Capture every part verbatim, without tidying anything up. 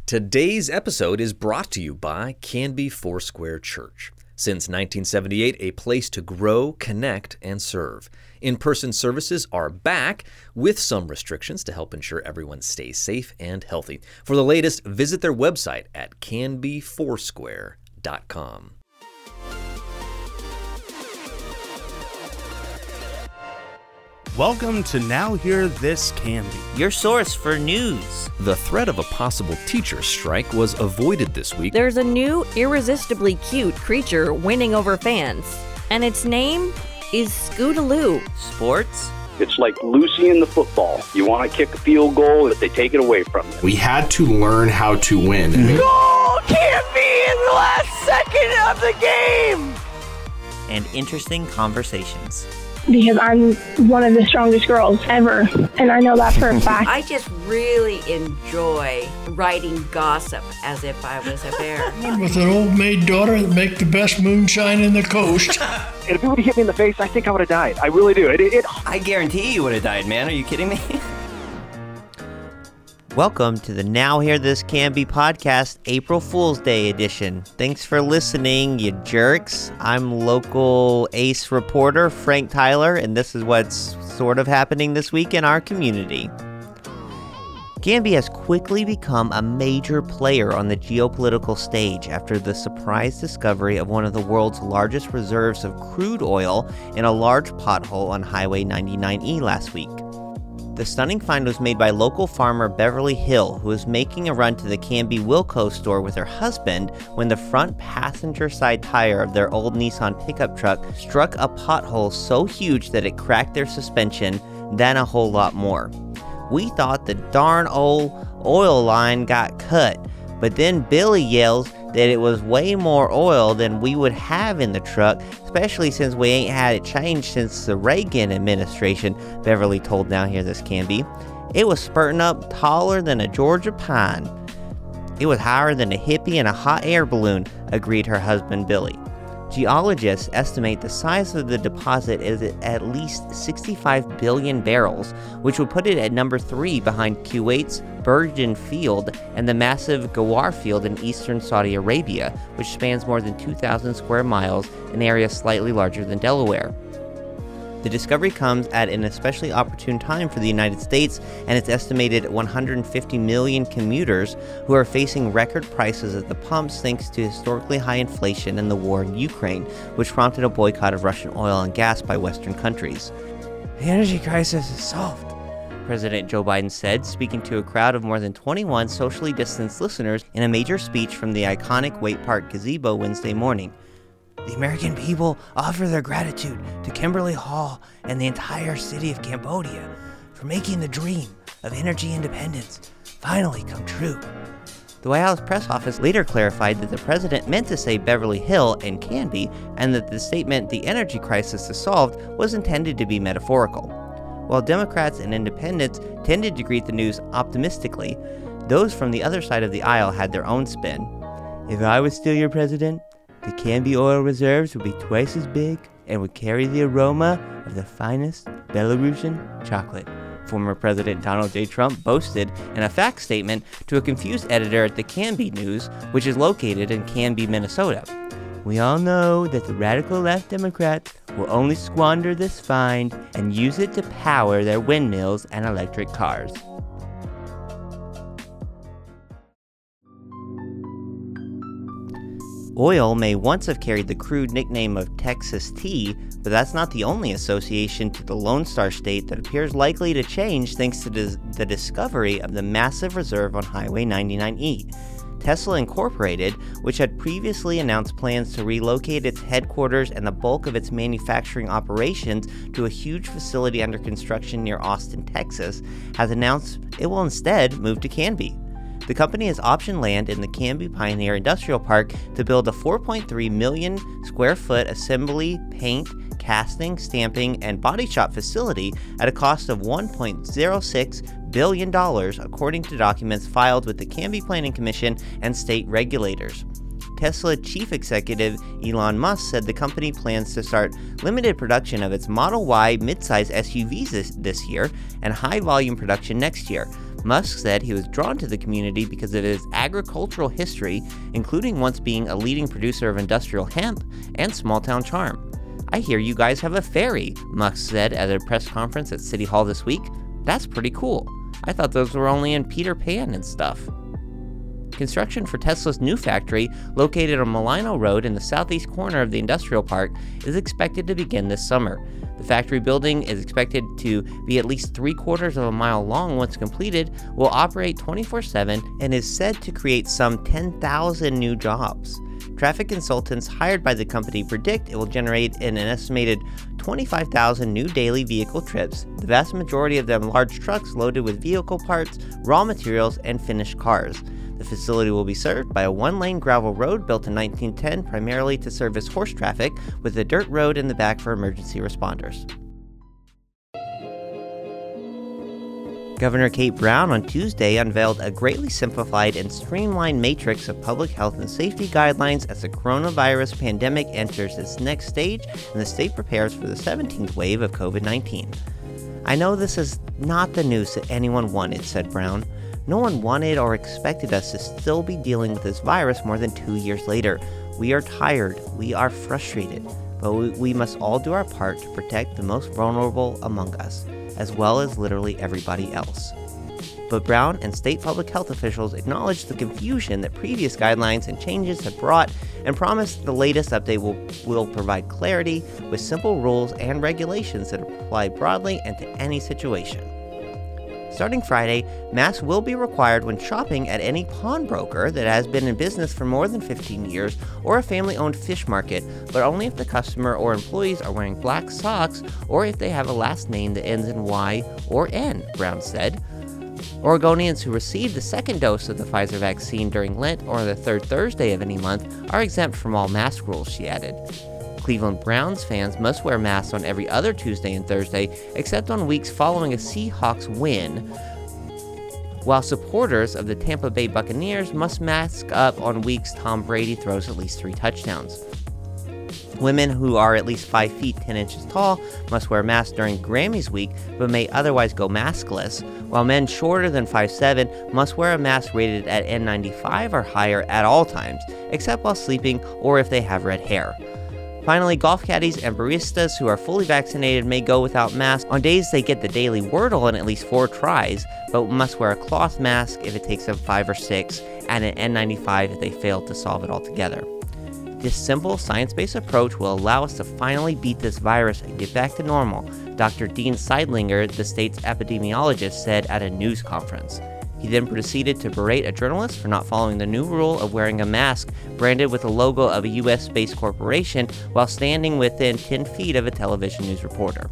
Today's episode is brought to you by Canby Foursquare Church. Since nineteen seventy-eight, a place to grow, connect, and serve. In-person services are back with some restrictions to help ensure everyone stays safe and healthy. For the latest, visit their website at canby foursquare dot com. Welcome to Now Hear This Canby, your source for news. The threat of a possible teacher strike was avoided this week. There's a new, irresistibly cute creature winning over fans, and its name is Scootaloo. Sports? It's like Lucy in the football. You want to kick a field goal, if they take it away from you. We had to learn how to win. Goal can't be in the last second of the game! And interesting conversations. Because I'm one of the strongest girls ever, and I know that for a fact. I just really enjoy writing gossip as if I was a bear. With an old maid daughter that make the best moonshine in the coast. And if it would have hit me in the face, I think I would have died. I really do. It, it, it... I guarantee you would have died, man. Are you kidding me? Welcome to the Now Hear This Canby podcast, April Fool's Day edition. Thanks for listening, you jerks. I'm local ace reporter Frank Tyler, and this is what's sort of happening this week in our community. Canby has quickly become a major player on the geopolitical stage after the surprise discovery of one of the world's largest reserves of crude oil in a large pothole on Highway ninety-nine E last week. The stunning find was made by local farmer Beverly Hill, who was making a run to the Canby Wilco store with her husband when the front passenger side tire of their old Nissan pickup truck struck a pothole so huge that it cracked their suspension, then a whole lot more. We thought the darn old oil line got cut, but then Billy yells that it was way more oil than we would have in the truck, especially since we ain't had it changed since the Reagan administration, Beverly told Now Hear This Canby. It was spurting up taller than a Georgia pine. It was higher than a hippie in a hot air balloon, agreed her husband Billy. Geologists estimate the size of the deposit is at least sixty-five billion barrels, which would put it at number three behind Kuwait's Burgan Field and the massive Ghawar Field in eastern Saudi Arabia, which spans more than two thousand square miles, an area slightly larger than Delaware. The discovery comes at an especially opportune time for the United States and its estimated one hundred fifty million commuters who are facing record prices at the pumps thanks to historically high inflation and the war in Ukraine, which prompted a boycott of Russian oil and gas by Western countries. The energy crisis is solved, President Joe Biden said, speaking to a crowd of more than twenty-one socially distanced listeners in a major speech from the iconic Waite Park gazebo Wednesday morning. The American people offer their gratitude to Kimberly Hall and the entire city of Cambodia for making the dream of energy independence finally come true. The White House press office later clarified that the president meant to say Beverly Hill and Canby, and that the statement "the energy crisis is solved" was intended to be metaphorical. While Democrats and independents tended to greet the news optimistically, those from the other side of the aisle had their own spin. If I was still your president, the Canby oil reserves would be twice as big and would carry the aroma of the finest Belarusian chocolate, former President Donald J. Trump boasted in a fact statement to a confused editor at the Canby News, which is located in Canby, Minnesota. We all know that the radical left Democrats will only squander this find and use it to power their windmills and electric cars. Oil may once have carried the crude nickname of Texas tea, but that's not the only association to the Lone Star State that appears likely to change thanks to dis- the discovery of the massive reserve on Highway ninety-nine E. Tesla Incorporated, which had previously announced plans to relocate its headquarters and the bulk of its manufacturing operations to a huge facility under construction near Austin, Texas, has announced it will instead move to Canby. The company has optioned land in the Canby Pioneer Industrial Park to build a four point three million square foot assembly, paint, casting, stamping, and body shop facility at a cost of one point zero six billion dollars, according to documents filed with the Canby Planning Commission and state regulators. Tesla chief executive Elon Musk said the company plans to start limited production of its Model Y midsize S U Vs this, this year and high-volume production next year, Musk said he was drawn to the community because of its agricultural history, including once being a leading producer of industrial hemp and small-town charm. "I hear you guys have a ferry," Musk said at a press conference at City Hall this week. "That's pretty cool. I thought those were only in Peter Pan and stuff." Construction for Tesla's new factory, located on Malino Road in the southeast corner of the industrial park, is expected to begin this summer. The factory building is expected to be at least three quarters of a mile long once completed, will operate twenty-four seven, and is said to create some ten thousand new jobs. Traffic consultants hired by the company predict it will generate an estimated twenty-five thousand new daily vehicle trips, the vast majority of them large trucks loaded with vehicle parts, raw materials, and finished cars. The facility will be served by a one-lane gravel road built in nineteen ten primarily to service horse traffic, with a dirt road in the back for emergency responders. Governor Kate Brown on Tuesday unveiled a greatly simplified and streamlined matrix of public health and safety guidelines as the coronavirus pandemic enters its next stage and the state prepares for the seventeenth wave of covid nineteen. "I know this is not the news that anyone wanted," said Brown. "No one wanted or expected us to still be dealing with this virus more than two years later. We are tired, we are frustrated, but we, we must all do our part to protect the most vulnerable among us, as well as literally everybody else." But Brown and state public health officials acknowledged the confusion that previous guidelines and changes have brought and promised the latest update will, will provide clarity with simple rules and regulations that apply broadly and to any situation. Starting Friday, masks will be required when shopping at any pawnbroker that has been in business for more than fifteen years or a family-owned fish market, but only if the customer or employees are wearing black socks or if they have a last name that ends in Y or N, Brown said. Oregonians who received the second dose of the Pfizer vaccine during Lent or the third Thursday of any month are exempt from all mask rules, she added. Cleveland Browns fans must wear masks on every other Tuesday and Thursday, except on weeks following a Seahawks win, while supporters of the Tampa Bay Buccaneers must mask up on weeks Tom Brady throws at least three touchdowns. Women who are at least five feet ten inches tall must wear masks during Grammys week, but may otherwise go maskless, while men shorter than five seven must wear a mask rated at N ninety-five or higher at all times, except while sleeping or if they have red hair. Finally, golf caddies and baristas who are fully vaccinated may go without masks on days they get the daily Wordle in at least four tries, but must wear a cloth mask if it takes them five or six, and an N ninety-five if they fail to solve it altogether. This simple, science-based approach will allow us to finally beat this virus and get back to normal, Doctor Dean Seidlinger, the state's epidemiologist, said at a news conference. He then proceeded to berate a journalist for not following the new rule of wearing a mask branded with the logo of a U S-based corporation while standing within ten feet of a television news reporter.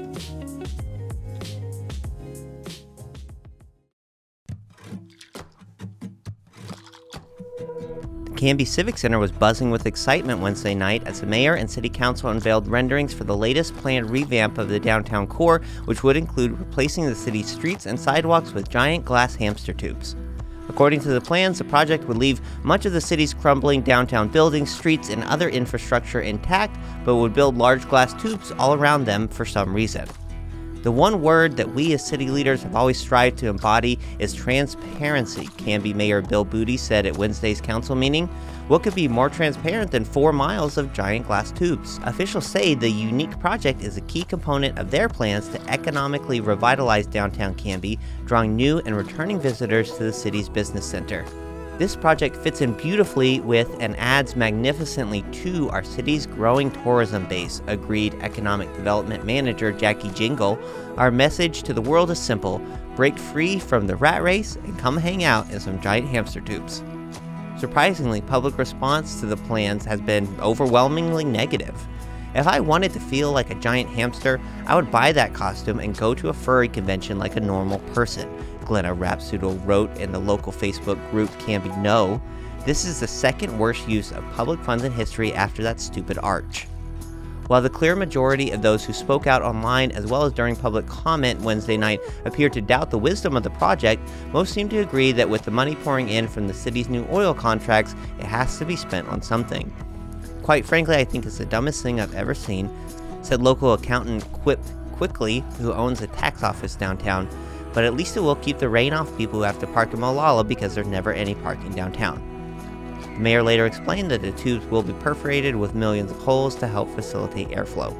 Canby Civic Center was buzzing with excitement Wednesday night as the mayor and city council unveiled renderings for the latest planned revamp of the downtown core, which would include replacing the city's streets and sidewalks with giant glass hamster tubes. According to the plans, the project would leave much of the city's crumbling downtown buildings, streets, and other infrastructure intact, but would build large glass tubes all around them for some reason. The one word that we as city leaders have always strived to embody is transparency, Canby Mayor Bill Booty said at Wednesday's council meeting. What could be more transparent than four miles of giant glass tubes? Officials say the unique project is a key component of their plans to economically revitalize downtown Canby, drawing new and returning visitors to the city's business center. This project fits in beautifully with and adds magnificently to our city's growing tourism base, agreed Economic Development Manager Jackie Jingle. Our message to the world is simple: break free from the rat race and come hang out in some giant hamster tubes. Surprisingly, public response to the plans has been overwhelmingly negative. If I wanted to feel like a giant hamster, I would buy that costume and go to a furry convention like a normal person, Glenna Rapsudo wrote in the local Facebook group Canby No. This is the second worst use of public funds in history after that stupid arch. While the clear majority of those who spoke out online as well as during public comment Wednesday night appeared to doubt the wisdom of the project, most seem to agree that with the money pouring in from the city's new oil contracts, it has to be spent on something. Quite frankly, I think it's the dumbest thing I've ever seen, said local accountant Quip Quickly, who owns a tax office downtown. but at least it will keep the rain off people who have to park in Molalla because there's never any parking downtown. The mayor later explained that the tubes will be perforated with millions of holes to help facilitate airflow.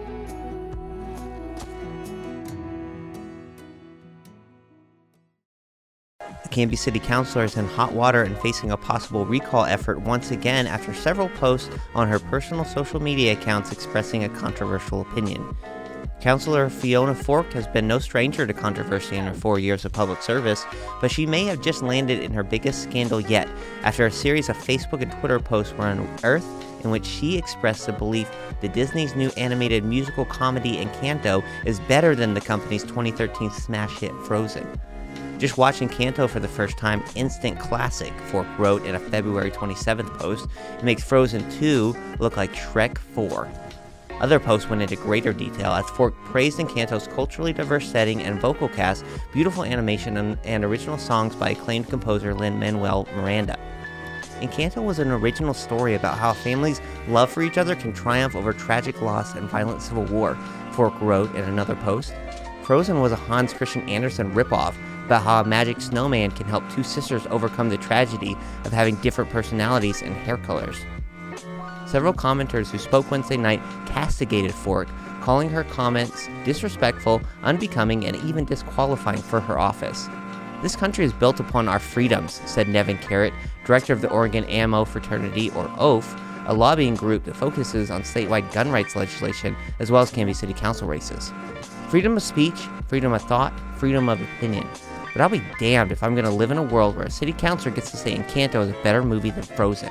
The Canby City Councilor is in hot water and facing a possible recall effort once again after several posts on her personal social media accounts expressing a controversial opinion. Councilor Fiona Fork has been no stranger to controversy in her four years of public service, but she may have just landed in her biggest scandal yet after a series of Facebook and Twitter posts were unearthed in which she expressed the belief that Disney's new animated musical comedy Encanto is better than the company's twenty thirteen smash hit Frozen. Just watching Encanto for the first time, instant classic, Fork wrote in a February twenty-seventh post. It makes Frozen two look like Shrek four. Other posts went into greater detail as Fork praised Encanto's culturally diverse setting and vocal cast, beautiful animation, and, and original songs by acclaimed composer Lin-Manuel Miranda. Encanto was an original story about how a family's love for each other can triumph over tragic loss and violent civil war, Fork wrote in another post. Frozen was a Hans Christian Andersen ripoff about how a magic snowman can help two sisters overcome the tragedy of having different personalities and hair colors. Several commenters who spoke Wednesday night castigated Fork, calling her comments disrespectful, unbecoming, and even disqualifying for her office. "This country is built upon our freedoms," said Nevin Carrot, director of the Oregon A M O Fraternity, or O A F, a lobbying group that focuses on statewide gun rights legislation as well as Canby City Council races. "Freedom of speech, freedom of thought, freedom of opinion. But I'll be damned if I'm going to live in a world where a city councilor gets to say Encanto is a better movie than Frozen."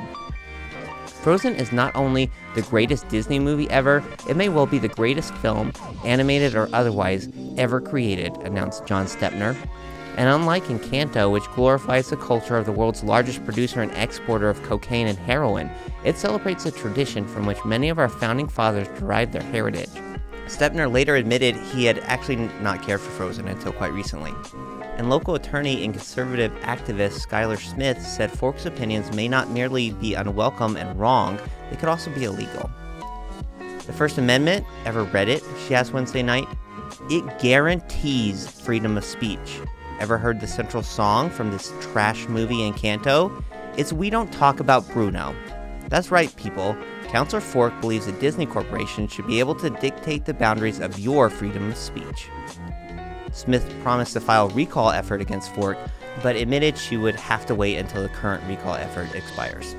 Frozen is not only the greatest Disney movie ever, it may well be the greatest film, animated or otherwise, ever created, announced John Stepner. And unlike Encanto, which glorifies the culture of the world's largest producer and exporter of cocaine and heroin, it celebrates a tradition from which many of our founding fathers derived their heritage. Stepner later admitted he had actually not cared for Frozen until quite recently. And local attorney and conservative activist Skylar Smith said Fork's opinions may not merely be unwelcome and wrong, they could also be illegal. The First Amendment, ever read it? She asked Wednesday night. It guarantees freedom of speech. Ever heard the central song from this trash movie Encanto? It's We Don't Talk About Bruno. That's right, people. Councilor Fork believes that Disney Corporation should be able to dictate the boundaries of your freedom of speech. Smith promised to file a recall effort against Fork, but admitted she would have to wait until the current recall effort expires.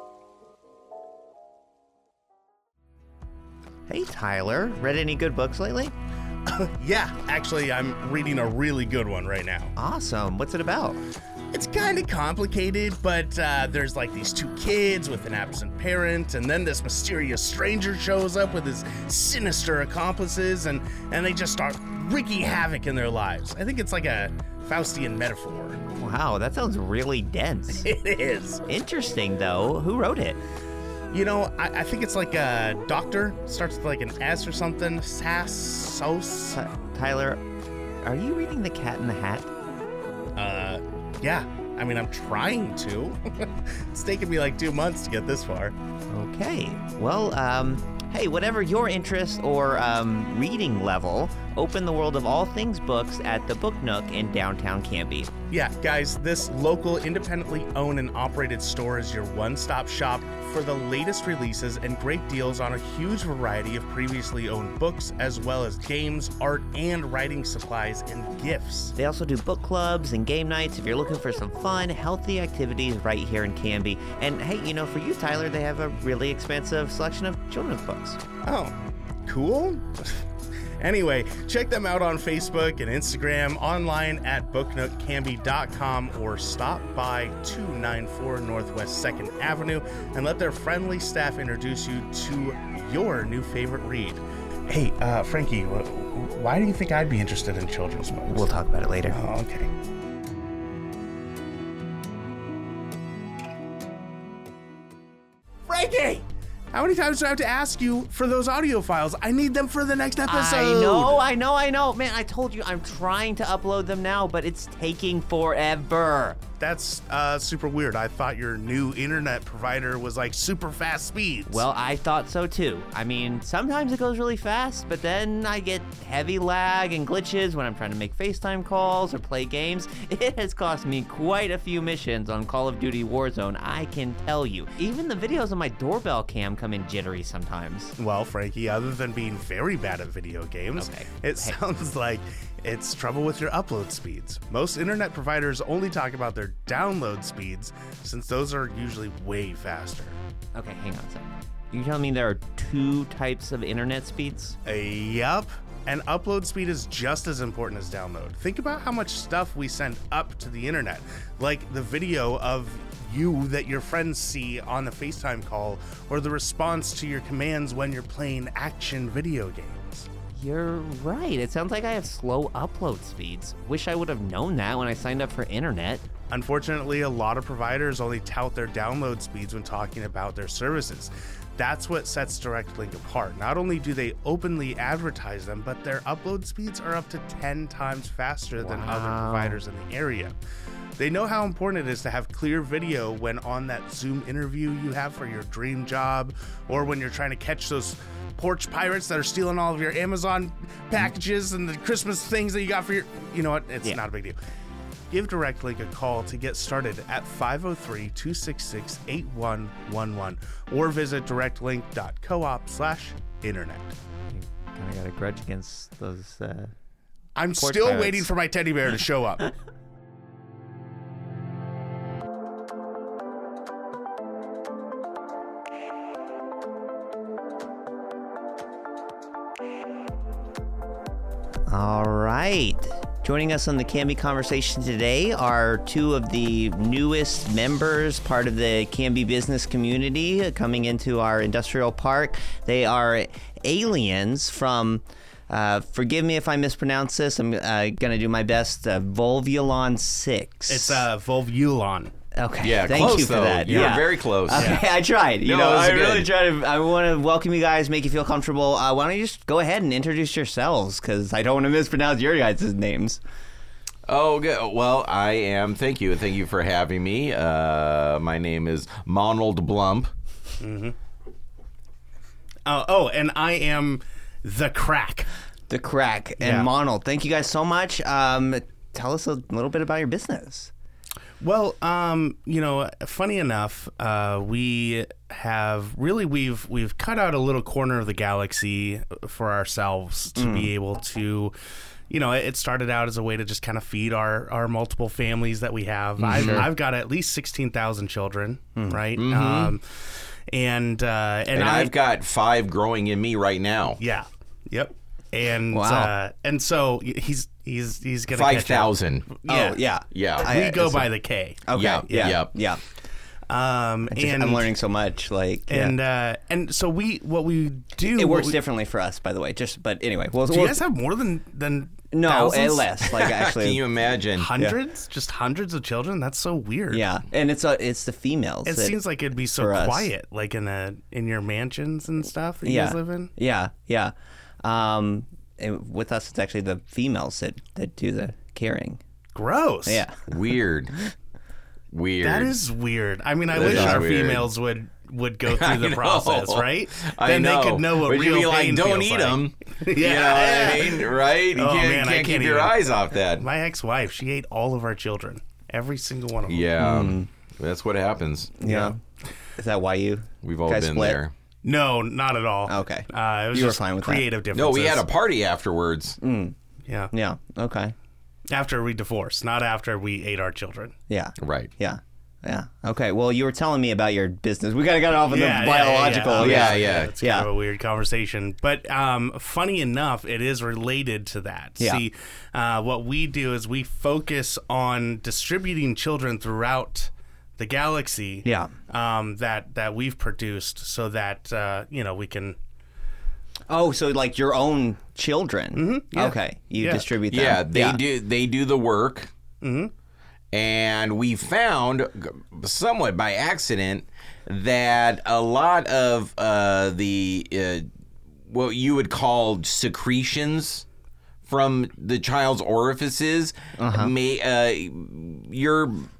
Hey Tyler, read any good books lately? Yeah, actually I'm reading a really good one right now. Awesome, what's it about? It's kind of complicated, but uh, there's like these two kids with an absent parent, and then this mysterious stranger shows up with his sinister accomplices, and, and they just start wreaking havoc in their lives. I think it's like a Faustian metaphor. Wow, that sounds really dense. It is. Interesting, though. Who wrote it? You know, I, I think it's like a doctor. Starts with like an S or something. Sass, Sos. T- Tyler, are you reading The Cat in the Hat? Uh... Yeah, I mean, I'm trying to. It's taken me like two months to get this far. Okay, well, um, hey, whatever your interest or um, reading level, open the world of all things books at the Book Nook in downtown Canby. Yeah, guys, this local, independently owned and operated store is your one-stop shop for the latest releases and great deals on a huge variety of previously owned books, as well as games, art, and writing supplies and gifts. They also do book clubs and game nights if you're looking for some fun, healthy activities right here in Canby. And hey, you know, for you, Tyler, they have a really expansive selection of children's books. Oh, cool. Anyway, check them out on Facebook and Instagram, online at book nook canby dot com, or stop by two ninety-four Northwest second Avenue and let their friendly staff introduce you to your new favorite read. Hey, uh, Frankie, wh- why do you think I'd be interested in children's books? We'll talk about it later. Oh, okay. Frankie! How many times do I have to ask you for those audio files? I need them for the next episode. I know, I know, I know. Man, I told you I'm trying to upload them now, but it's taking forever. that's uh, super weird. I thought your new internet provider was like super fast speeds. Well, I thought so too. I mean, sometimes it goes really fast, but then I get heavy lag and glitches when I'm trying to make FaceTime calls or play games. It has cost me quite a few missions on Call of Duty Warzone, I can tell you. Even the videos on my doorbell cam come in jittery sometimes. Well, Frankie, other than being very bad at video games, Okay. it Hey. sounds like it's trouble with your upload speeds. Most internet providers only talk about their download speeds, since those are usually way faster. Okay, hang on a second. You telling me there are two types of internet speeds? Uh, yup. And upload speed is just as important as download. Think about how much stuff we send up to the internet, like the video of you that your friends see on the FaceTime call, or the response to your commands when you're playing action video games. You're right. It sounds like I have slow upload speeds. Wish I would have known that when I signed up for internet. Unfortunately, a lot of providers only tout their download speeds when talking about their services. That's what sets DirectLink apart. Not only do they openly advertise them, but their upload speeds are up to ten times faster than other Wow. providers in the area. They know how important it is to have clear video when on that Zoom interview you have for your dream job, or when you're trying to catch those porch pirates that are stealing all of your Amazon packages and the Christmas things that you got for your... You know what? It's Yeah. not a big deal. Give DirectLink a call to get started at five oh three, two six six, eight one one one or visit directlink.coop slash internet. Kind of got a grudge against those. Uh... I'm Porch still pirates. waiting for my teddy bear to show up. All right. Joining us on the Canby Conversation today are two of the newest members, part of the Canby business community, uh, coming into our industrial park. They are aliens from, uh, forgive me if I mispronounce this, I'm uh, going to do my best, uh, Volvulon six. It's uh, Volvulon. Okay. Yeah, Thank close you for though. that. You were yeah. very close. Okay, I tried. You No, know, it was I really good. tried to. I want to welcome you guys, make you feel comfortable. Uh, why don't you just go ahead and introduce yourselves? Because I don't want to mispronounce your guys' names. Oh, good. Well, I am. Thank you, and thank you for having me. Uh, my name is Monald Blump. Mm-hmm. Oh, oh, and I am the Crack. The Crack and Yeah. Monald. Thank you guys so much. Um, tell us a little bit about your business. Well, um, you know, funny enough, uh, we have really we've we've cut out a little corner of the galaxy for ourselves to Mm. be able to, you know, it started out as a way to just kind of feed our, our multiple families that we have. I've, Sure. I've got at least sixteen thousand children, right? Mhm. Um, and uh, and, And, I, I've got five growing in me right now. yeah, yep. And Wow. uh, and so he's he's he's gonna Five catch up. thousand. Yeah. Oh, yeah. Yeah. We I- go it's by a- the K. Okay. Yeah, Yeah. yeah. Yeah. Um, Just- and I'm learning so much. Like, yeah. and uh, and so we what we do it what works we- differently for us, by the way. Just, but anyway, we'll, Do you we'll- guys have more than than no, thousands? eh, less. Like, actually, Can you imagine? Hundreds, just hundreds of children. That's so weird. yeah, and it's uh, it's the females. It that- seems like it'd be so for us. quiet, like in a in your mansions and stuff that you yeah, guys live in. yeah, yeah. Um, and with us, it's actually the females that that do the caring. Gross. Yeah. Weird. Weird. That is weird. I mean, I That wish is our weird. females would would go I through the know. process, right? I Then know. they could know what but real you'd be like, pain don't feels eat like. them. Yeah. You know what I mean? Right? You Oh, can't, man, I can't can't keep your even. eyes off that. My ex-wife, she ate all of our children, every single one of them. Yeah. That's what happens. Yeah. Is that why you? We've all guys been split? there. No, not at all. Okay. Uh, it was You were just fine with that. creative No, differences. we had a party afterwards. Mm, yeah. yeah. Okay. After we divorced, not after we ate our children. Yeah. Right. Yeah. Yeah. Okay. Well, you were telling me about your business. We gotta get off of Yeah, the yeah, yeah, biological. yeah. Yeah, Okay, yeah. It's Yeah. kind of a weird conversation. But um, funny enough, it is related to that. Yeah. See, uh, what we do is we focus on distributing children throughout the galaxy Yeah. um, that, that we've produced so that, uh, you know, we can... Oh, so like your own children? Mm-hmm, yeah. Okay. You Yeah. distribute them. Yeah, they do. They do the work, Mm-hmm. and we found, somewhat by accident, that a lot of uh, the uh, what you would call secretions from the child's orifices Uh-huh. may uh, your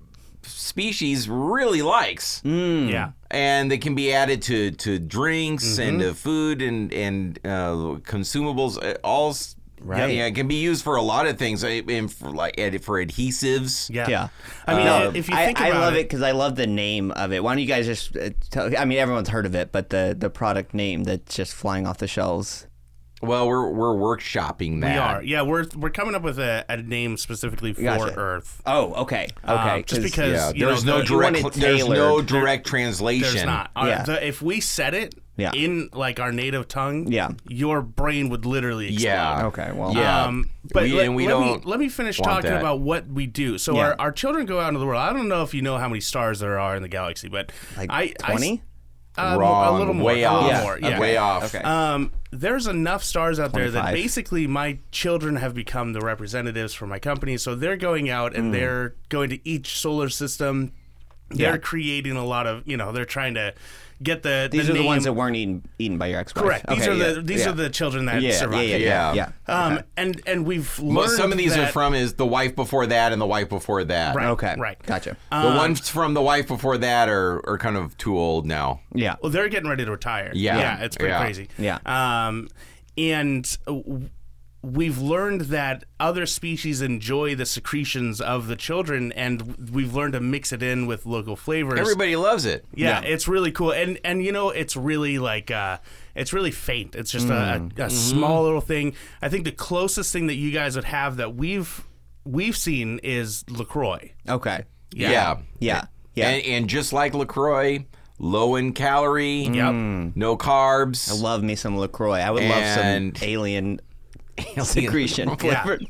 species really likes. Mm. Yeah. And they can be added to, to drinks Mm-hmm. and to food and, and uh, consumables. uh, All Right. Yeah, it can be used for a lot of things, uh, and for like ad- for adhesives. Yeah. Yeah. I mean, No, if you I, think I about love it, it because I love the name of it. Why don't you guys just uh, tell? I mean, everyone's heard of it, but the the product name that's just flying off the shelves. Well, we're we're workshopping that. we are. Yeah, we're we're coming up with a, a name specifically for Gotcha. Earth. Oh, okay, okay. Um, just because Yeah, you there's know, no the- direct. want it There's no tailored. direct translation. There's not. Uh, Yeah. the- if we said it Yeah. in like our native tongue, Yeah. your brain would literally explode. Yeah. Okay, well, Yeah. Um, but We- let, and we let me don't let me finish want talking that. about what we do. So Yeah. our, our children go out into the world. I don't know if you know how many stars there are in the galaxy, but like I twenty. I, uh, Wrong. a little more, Way a little off. more, Yeah. yeah. Way off. Okay. Um, there's enough stars out there that twenty-five. basically my children have become the representatives for my company. So they're going out and they're going to each solar system. They're Yeah. creating a lot of, you know, they're trying to get the These the are the ones name- that weren't eaten eaten by your ex-wife. correct. These Okay, are yeah, the these yeah. are the children that yeah, yeah, survived. yeah, yeah, Yeah. yeah. Um, Okay. and and we've learned Well, some of these that, are from is the wife before that and the wife before that. Right. Okay, Right. gotcha. The ones from the wife before that are, are kind of too old now. Yeah. Well, they're getting ready to retire. Yeah. yeah, it's pretty Yeah. crazy. Yeah. Um, and uh, w- we've learned that other species enjoy the secretions of the children, and we've learned to mix it in with local flavors. Everybody loves it. Yeah, it's really cool, and and you know, it's really like uh, it's really faint. It's just a, a, a Mm-hmm. small little thing. I think the closest thing that you guys would have that we've we've seen is LaCroix. Okay. Yeah. Yeah. Yeah. Yeah. And, and just like LaCroix, low in calorie, Yep. no carbs. I love me some LaCroix. I would And- love some alien secretion flavored.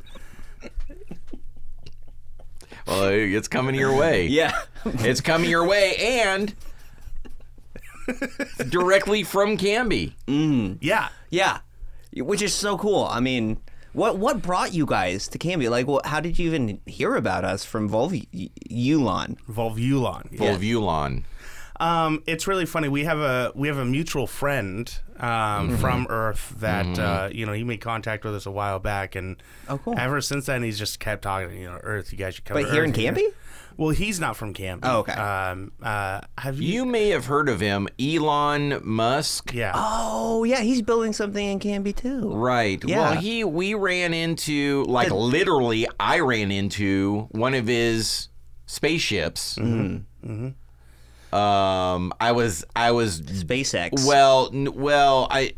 Well, it's coming your way. Yeah. It's coming your way and directly from Canby. Yeah. Yeah. Which is so cool. I mean, what what brought you guys to Canby? Like, well, how did you even hear about us from Volvulon? Volvulon. Yeah. Volvulon. Um, it's really funny. We have a we have a mutual friend um, from Earth that uh, you know he made contact with us a while back, and Oh, cool. ever since then he's just kept talking. You know, Earth, you guys should come. But to here Earth. in Canby? Well, he's not from Canby. Oh, okay. Um, uh, have you? You may have heard of him, Elon Musk. Yeah. Oh, yeah. He's building something in Canby, too. Right. Yeah. Well, he we ran into like The- literally I ran into one of his spaceships. Mm-hmm. Um, I was I was SpaceX. well n- well I.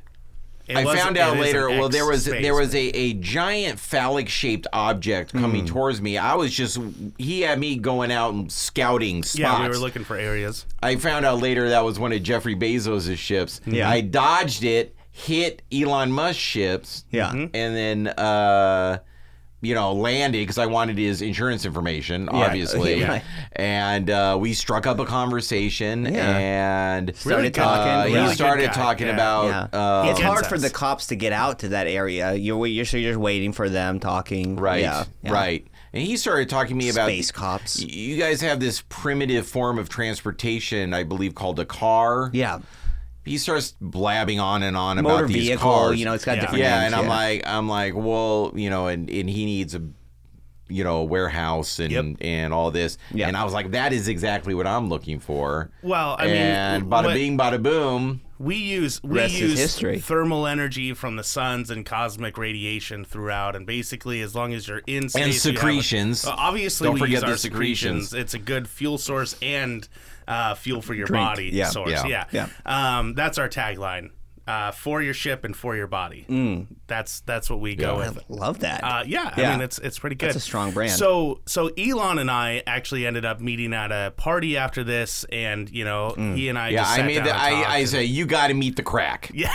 It I was- found it out is later. an Well, there was X there was a, a giant phallic shaped object coming towards me. I was just he had me going out and scouting spots. Yeah, we were looking for areas. I found out later that was one of Jeffrey Bezos' ships. Yeah. I dodged it, hit Elon Musk's ships. Yeah. and then uh, you know landed because I wanted his insurance information, obviously. Yeah. And uh, we struck up a conversation Yeah. and Started good- talking. Uh, really he good started guy. talking Yeah. about. Yeah. Uh, it's Gets hard for us. the cops to get out to that area. You're, you're, so you're just waiting for them talking. Right, Yeah. yeah. right. And he started talking to me about Space cops. y- You guys have this primitive form of transportation, I believe, called a car. Yeah. He starts blabbing on and on Motor about these vehicle, cars. you know, it's got Yeah. different yeah, names. and I'm like, I'm like, well, you know, and, and he needs a, you know, a warehouse and Yep. and all this. Yeah. And I was like, that is exactly what I'm looking for. Well, I mean, and bada what- bing, bada boom. We use we Rest is use history. thermal energy from the suns and cosmic radiation throughout, and basically, as long as you're in space, you have a- secretions. Uh, obviously, Don't we forget use the our secretions. It's a good fuel source and uh, fuel for your Drink. body Yeah. source. Yeah. Yeah, Yeah. Um, that's our tagline. Uh, for your ship and for your body. Mm. That's that's what we go Yeah. with. Love that. Uh, yeah, I Yeah. mean it's it's pretty good. That's a strong brand. So so Elon and I actually ended up meeting at a party after this, and you know he and I Yeah, just I sat made down the. and I, talked I and- say you got to meet the crack. yeah.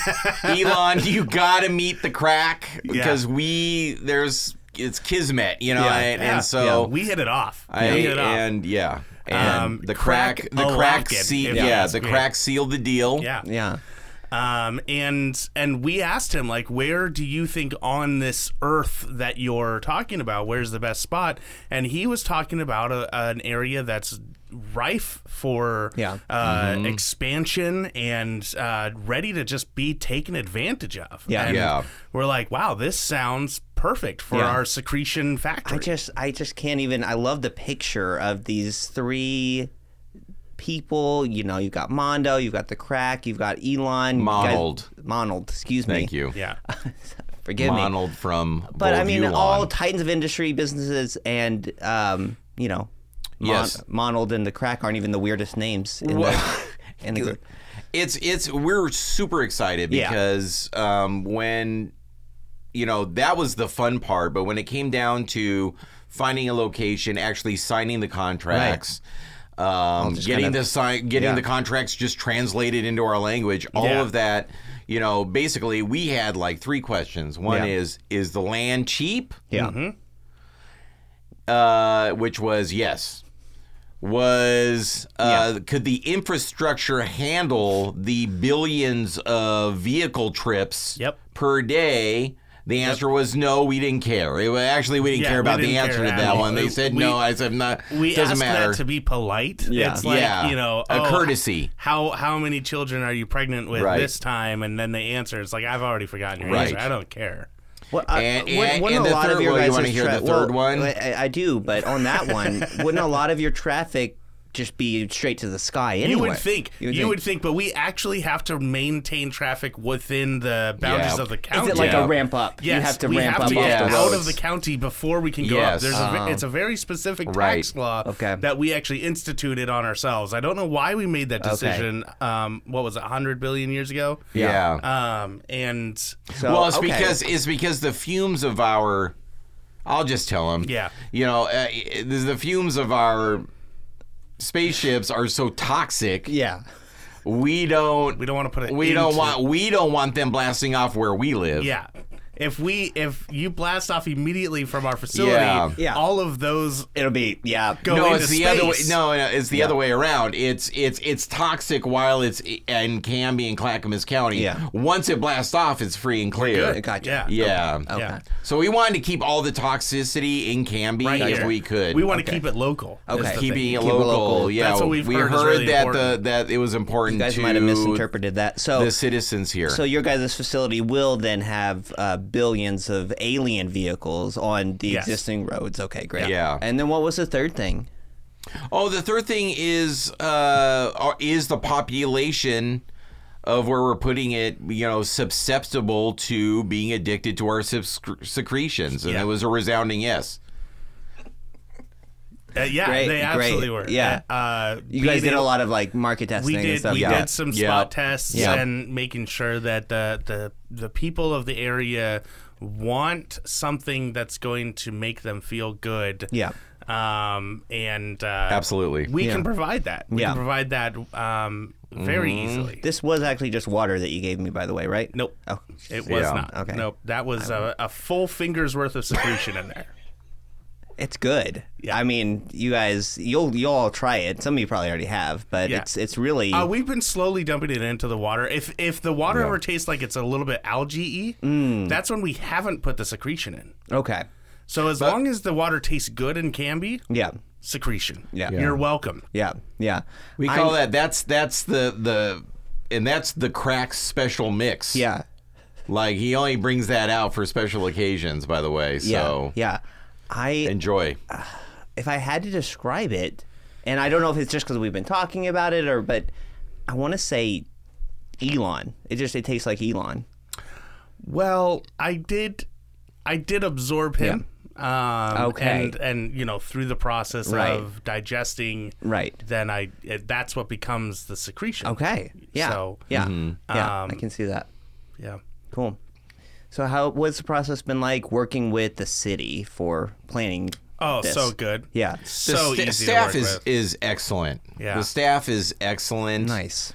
Elon, you got to meet the crack Yeah. because we there's it's kismet, you know, Yeah. and, Yeah. and so Yeah, we hit it off. I, we hit it off. and yeah, and Um, the crack, crack the a crack, locket, seal, if yeah, you ask the me. crack sealed the deal. yeah. yeah. Um, and and we asked him like, where do you think on this Earth that you're talking about, where's the best spot? And he was talking about a, an area that's rife for Yeah. uh, Mm-hmm. expansion and uh, ready to just be taken advantage of. Yeah. And Yeah. we're like, wow, this sounds perfect for Yeah. our secretion factory. I just I just can't even. I love the picture of these three people. You know, you've got Mondo, you've got the Crack, you've got Elon. you guys- Monold. Monold, excuse me. Thank you. yeah. Forgive me. Monold from But I mean, Volvulon. all titans of industry businesses, and um, you know, Mon- Yes. Monold and the Crack aren't even the weirdest names in Well, the in the group. It's it's we're super excited Yeah. because um, when you know that was the fun part, but when it came down to finding a location, actually signing the contracts, um, just getting kind of- the sign, getting yeah. the contracts just translated into our language, all Yeah. of that. You know, basically, we had like three questions. One Yeah. is is the land cheap? Yeah. Uh, which was yes. Was uh, could the infrastructure handle the billions of vehicle trips Yep. per day? The answer was no. We didn't care. It was, actually, we didn't Yeah, care we about the didn't answer care to at that all. one. They said We- no. I said not. We Doesn't asked matter. that to be polite. Yeah. It's like, Yeah. you know, A oh, courtesy. How how many children are you pregnant with Right. this time? And then they answer, it's like, I've already forgotten your Right. answer. I don't care. Well, uh, And- wouldn't- and- wouldn't and a the lot third- of your well, you guys' wanna hear the tra- third well, one? I, I do, but on that one, wouldn't a lot of your traffic just be straight to the sky anyway? You would think. You You would would, think. think, but we actually have to maintain traffic within the boundaries Yeah. of the Is county. it like Yeah. a ramp up? Yes, you have to we ramp have up to off get the out roads. of the county before we can go Yes. up. There's a, Oh. ve- it's a very specific tax Right. law Okay. that we actually instituted on ourselves. I don't know why we made that decision. Um, what was it, one hundred billion years ago? Yeah. Um, and So, well, it's okay. because it's because the fumes of our. I'll just tell them. Yeah. You know, uh, the fumes of our spaceships are so toxic. yeah. We don't. we don't want to put it. We don't into- want. We don't want them blasting off where we live. Yeah. If we if you blast off immediately from our facility, Yeah. Yeah. all of those It'll be yeah. go No, into it's the space. other way. No, no, it's the other way around. It's it's it's toxic while it's in Canby and Clackamas County. Yeah. Once it blasts off, it's free and clear. Good. Gotcha. Yeah. Yeah. Okay. Yeah. So we wanted to keep all the toxicity in Canby Right if here. we could. We want Okay. to keep it local. is Okay. the keeping thing. it Keep it local. local. Yeah, That's what we've we heard is heard really that the important. that it was important You guys to might have misinterpreted that. So the citizens here. So your guys' facility will then have uh, billions of alien vehicles on the Yes. existing roads. Okay, great. Yeah. And then what was the third thing? Oh, the third thing is uh are- is the population of where we're putting it, you know, susceptible to being addicted to our subsc- secretions, and Yeah. it was a resounding yes. Uh, yeah, Great, they absolutely great. were. Yeah. Uh, You guys being did a able- lot of like market testing We and did. stuff. We Yeah. did some Yeah. spot tests Yeah. and making sure that the, the the people of the area want something that's going to make them feel good. Yeah. Um, and uh, Absolutely. we Yeah. can provide that. We Yeah. can provide that um, very Mm-hmm. easily. This was actually just water that you gave me, by the way, right? Nope. Oh, It was Yeah. not. Okay. Nope. That was a, a full finger's worth of secretion in there. it's good. Yeah. I mean, you guys, you'll you'll all try it. Some of you probably already have, but Yeah. it's it's really Uh, we've been slowly dumping it into the water. If if the water ever tastes like it's a little bit algae-y, Mm. that's when we haven't put the secretion in. okay. So as long as the water tastes good and can be, Yeah. secretion. Yeah. You're welcome. Yeah. Yeah. We call I'm- that that's that's the the and that's the Crack special mix. Yeah. Like he only brings that out for special occasions, by the way. So Yeah. Yeah. I enjoy. if I had to describe it, and I don't know if it's just because we've been talking about it, or but I want to say Elon. It just it tastes like Elon. Well, I did, I did absorb him. Um, Okay. And and you know through the process Right. of digesting, Right. then I it, that's what becomes the secretion. Okay. Yeah. So yeah. Mm-hmm. Yeah. Um, I can see that. yeah. Cool. So how what's the process been like working with the city for planning? Oh, this? so good. Yeah. The So sta- easy staff to work is with. is excellent. Yeah. The staff is excellent. Nice.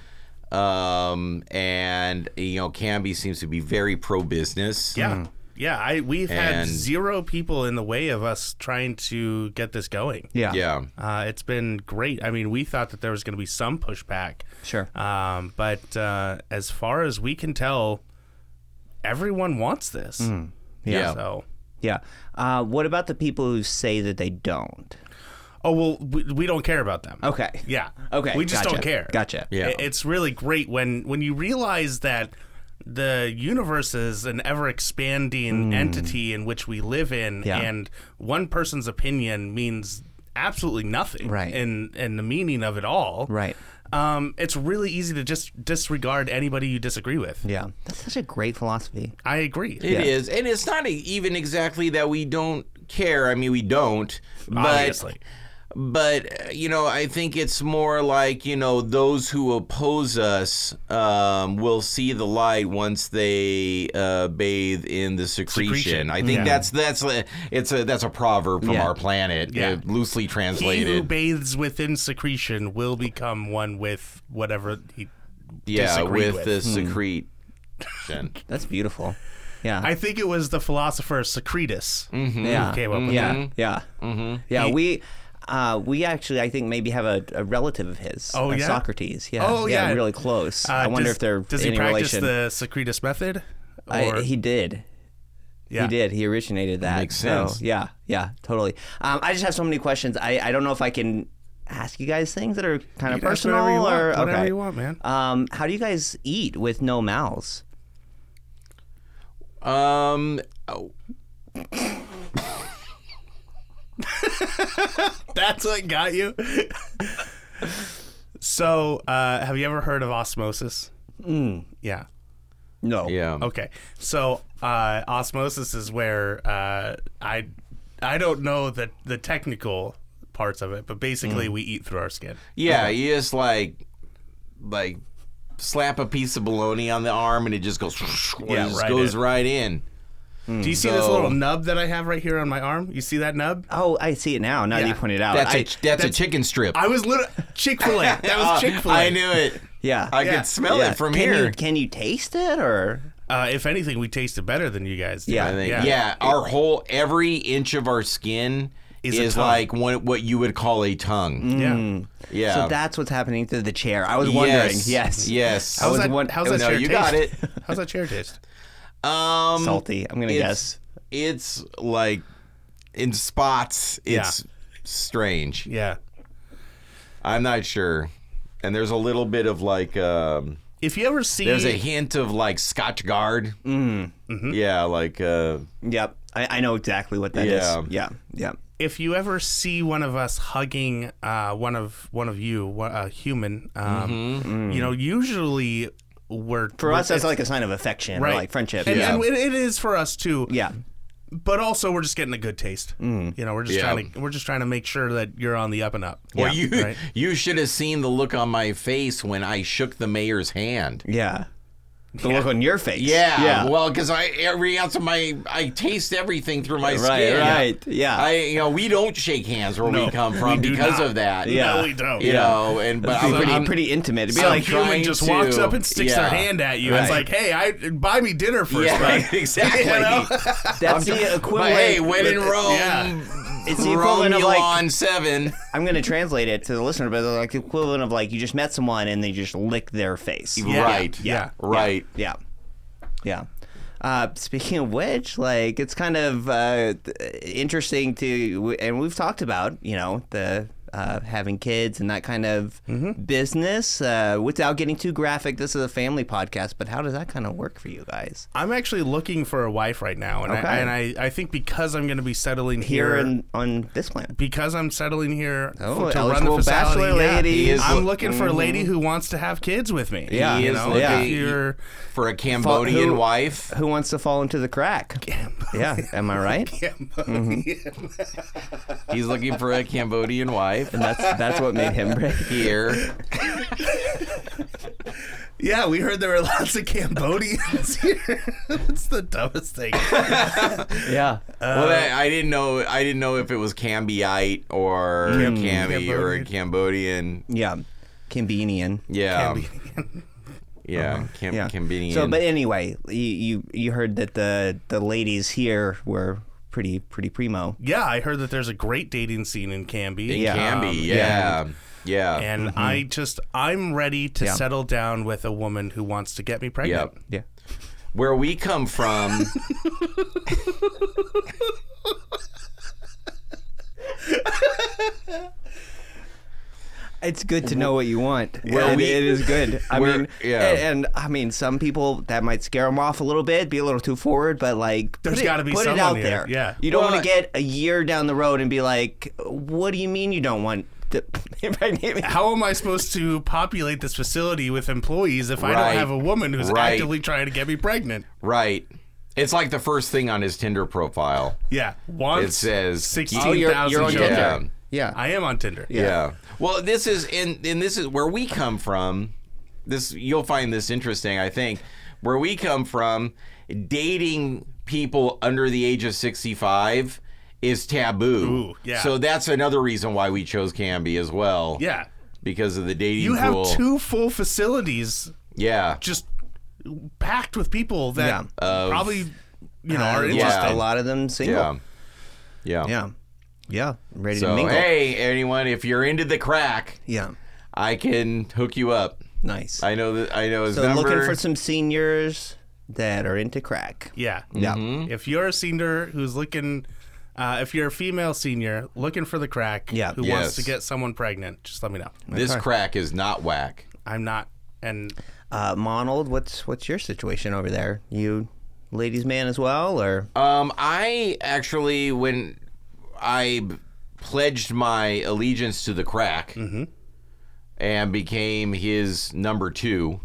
Um, and you know, Canby seems to be very pro business. Yeah. Yeah, I we've had And- zero people in the way of us trying to get this going. Yeah. Yeah. Uh, it's been great. I mean, we thought that there was going to be some pushback. Sure. Um, but uh, as far as we can tell, everyone wants this. Yeah. So, Yeah. Uh, what about the people who say that they don't? Oh, well, we, we don't care about them. Okay. Yeah. Okay. We just gotcha. don't care. Gotcha. Yeah. It- It's really great when, when you realize that the universe is an ever-expanding entity in which we live in, Yeah. and one person's opinion means absolutely nothing Right. in, in the meaning of it all. Right. Um, it's really easy to just disregard anybody you disagree with. Yeah. That's such a great philosophy. I agree. It is, and it's not even exactly that we don't care. I mean, we don't, but Obviously. but uh, you know, I think it's more like, you know, those who oppose us um, will see the light once they uh, bathe in the secretion. Secretion. I think Yeah. that's that's a, it's a that's a proverb from Yeah. our planet, Yeah. uh, loosely He who translated. bathes within secretion will become one with whatever he yeah, disagreed with, with. the secretion. That's beautiful. Yeah. I think it was the philosopher Secretus yeah. who came up with yeah. that. Yeah. Mm-hmm. Yeah. He- we. Uh, we actually, I think, maybe have a, a relative of his, Oh, uh, yeah? Socrates. Yeah, Oh, yeah. really close. Uh, I wonder does- if they're does any he practice relation. the Secretus method? I, Or- he did. yeah. He did. He originated that. Makes So, sense. yeah, yeah, totally. Um, I just have so many questions. I, I don't know if I can ask you guys things that are kind You of can ask personal whatever you want, or whatever okay. you want, man. Um, how do you guys eat with no mouths? Um. Oh, That's what got you. So, uh, have you ever heard of osmosis? Mm, Yeah. no. yeah. Okay. So, uh, osmosis is where uh, I I don't know the the technical parts of it, but basically we eat through our skin. Yeah, you just like, like, slap a piece of bologna on the arm and it just goes, Yeah, it just right goes in. right in. Do you see this So- little nub that I have right here on my arm? You see that nub? Oh, I see it now. Now that Yeah. you pointed out. That's I, a that's, a chicken strip. I was literally Chick-fil-A. That was Chick-fil-A. I knew it. yeah. I Yeah. could smell yeah. it from can here. You, can you taste it or? Uh, if anything, we tasted better than you guys did. Yeah. I think, yeah. yeah. our whole every inch of our skin Is is, a tongue. like what, what you would call a tongue. Yeah. Yeah. So that's what's happening through the chair. I was wondering. Yes. Yes. I How's was that, won- how's that No, chair you taste? got it. How's that chair taste? Um, Salty. I'm gonna it's, guess. It's like in spots. It's strange. Yeah. I'm not sure. And there's a little bit of like. Um, If you ever see, There's a hint of like Scotch Guard. Mm. Mm-hmm. Yeah, like uh, Yep. I, I know exactly what that is. Yeah. Yeah. Yeah. if you ever see one of us hugging uh, one of one of you, one- a human, um, you know, usually we're For we're- us, that's it's- like a sign of affection or like friendship. and, yeah. and it, it is for us too. yeah. But also, we're just getting a good taste. You know, we're just Yeah. trying to we're just trying to make sure that you're on the up and up. well, Yeah, you right? you should have seen the look on my face when I shook the mayor's hand. Yeah. The look on your face. Yeah, Yeah. well, because I every ounce of my I taste everything through my Right, skin. right, yeah. I you know we don't shake hands where No, we come we from do because not. of that. Yeah. No, we don't. You Yeah. know, and but It'd be I'm, pretty, I'm- pretty intimate. It'd be Some like, trying human just to- walks up and sticks yeah. their hand at you. Right. It's like, hey, I buy me dinner first, yeah, bud. exactly. You know? that's the But equivalent. hey, when in Rome, Yeah. It's the equivalent of like, Romulan seven. I'm going to translate it to the listener, but it's like the equivalent of like you just met someone and they just lick their face. Yeah. Right. Yeah. Right. Yeah. Yeah. Uh, speaking of which, like, it's kind of uh, interesting to, and we've talked about, you know, the uh, having kids and that kind of business. Uh, without getting too graphic, this is a family podcast, but how does that kind of work for you guys? I'm actually looking for a wife right now, and Okay. I and I, I think because I'm going to be settling here, Here in, on this planet. because I'm settling here Oh, to run the eligible facility, bachelor yeah, ladies. I'm looking for a lady who wants to have kids with me. Yeah. you He is know, looking- if you're For a Cambodian who- wife. Who wants to fall into the crack? Yeah, am I right? He's looking for a Cambodian wife. And that's that's what made him break. Here. Yeah, we heard there were lots of Cambodians here. It's the dumbest thing. Yeah. well, I, I didn't know. I didn't know if it was Cambiite or Cam- Cambi or a Cambodian. Cambodian. Yeah. Cambinian. Yeah. Cambodian. Yeah. Cam- Yeah. Cambodian. So, but anyway, you, you you heard that the the ladies here were pretty pretty primo. Yeah, I heard that there's a great dating scene in Canby. in Yeah. Camby. Um, yeah. Yeah. And I just, I'm ready to Yeah. settle down with a woman who wants to get me pregnant. Yep. Yeah. Where we come from. It's good to know what you want. Well, and we- it is good. I we're- mean, yeah. and, and I mean, some people that might scare them off a little bit, be a little too forward, but like, There's put it- gotta be put it someone out here, there. yeah. You don't Well, want to get a year down the road and be like, what do you mean you don't want to impregnate me? How am I supposed to populate this facility with employees if I Right. don't have a woman who's Right. actively trying to get me pregnant? Right. It's like the first thing on his Tinder profile. Yeah, once It says sixteen Oh, you're, thousand. you're on Yeah. Tinder. Yeah. I am on Tinder. Yeah. Well, this is and and this is where we come from. This you'll find this interesting, I think. Where we come from, dating people under the age of sixty-five is taboo. Ooh, yeah. So that's another reason why we chose Canby as well. Yeah. Because of the dating You have pool. two full facilities Yeah. just packed with people that Yeah. Of- probably, you know, Uh, are yeah. interested. A lot of them single. Yeah. Yeah. Yeah. Yeah. Ready to So mingle. hey, anyone, if you're into the crack, Yeah. I can hook you up. Nice. I know that I know his so number. looking for some seniors that are into crack. Yeah. Yeah. Mm-hmm. If you're a senior who's looking, uh, if you're a female senior looking for the crack, Yeah. who Yes. wants to get someone pregnant, just let me know. This Okay. crack is not whack. I'm not, and Uh, Monold, what's what's your situation over there? You ladies' man as well, or Um, I actually, when I b- pledged my allegiance to the crack and became his number two,